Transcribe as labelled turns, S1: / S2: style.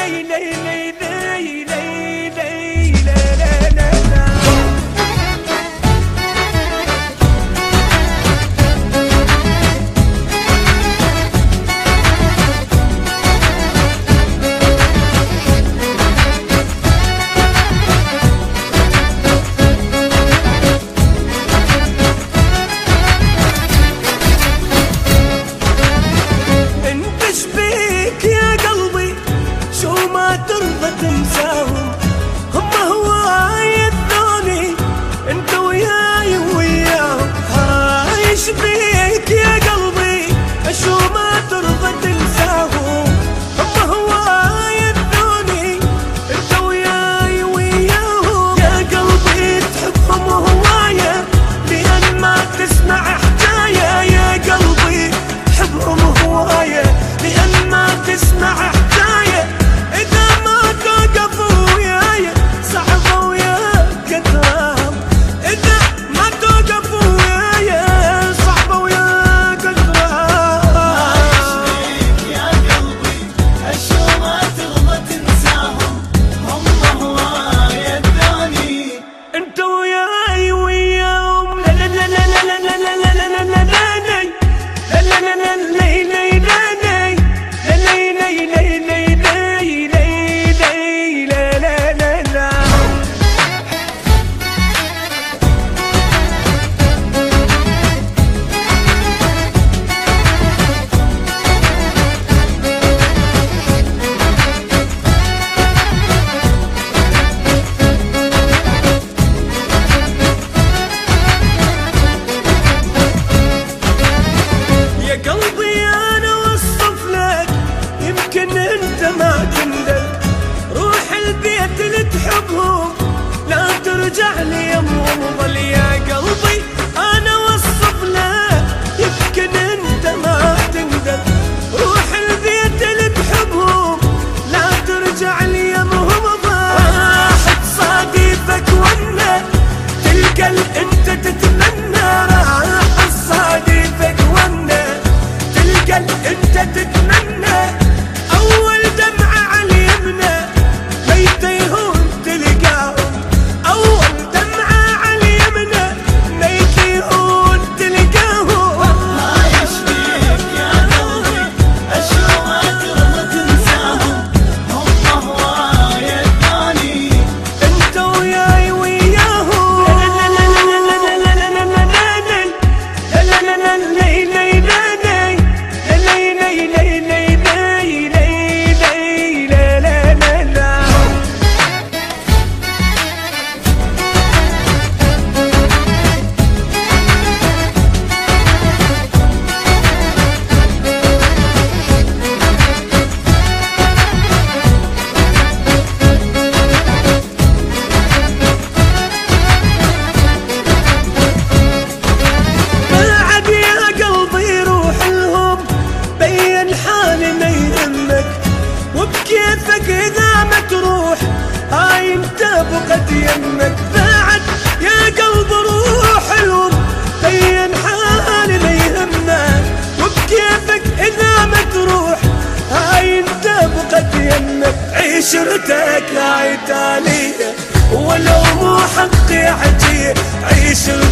S1: تنساهم هم هواي الثاني انت وياي وياهم. عايش بيك يا قلبي شو ما ترضى تنساهم هم هواي الثاني انت وياي وياهم. يا قلبي تحبهم هواية لأن ما تسمع حكاية. يا قلبي تحبهم هواية لأن ما تسمع حكاية. ارجع لي يمهم ظل. يا قلبي انا وصف لك يمكن انت ما تندم. روح البيت اللي تحبهم لا ترجع لي يمهم ظل. راح تصادفك ونا تلقى انت تتمنى. راح تصادفك ونا تلقى انت تتمنى. اول دمعة على اليمنى بيتيهم تلقاهم. وبكيفك إذا ما تروح هاي انت بقت يمك. بعد يا قلب روح لهم بين حالي ما يهمك. وبكيفك إذا ما تروح هاي انت بقت يمك. عيشرتك هاي تالية ولو مو حقي عجيه. عيش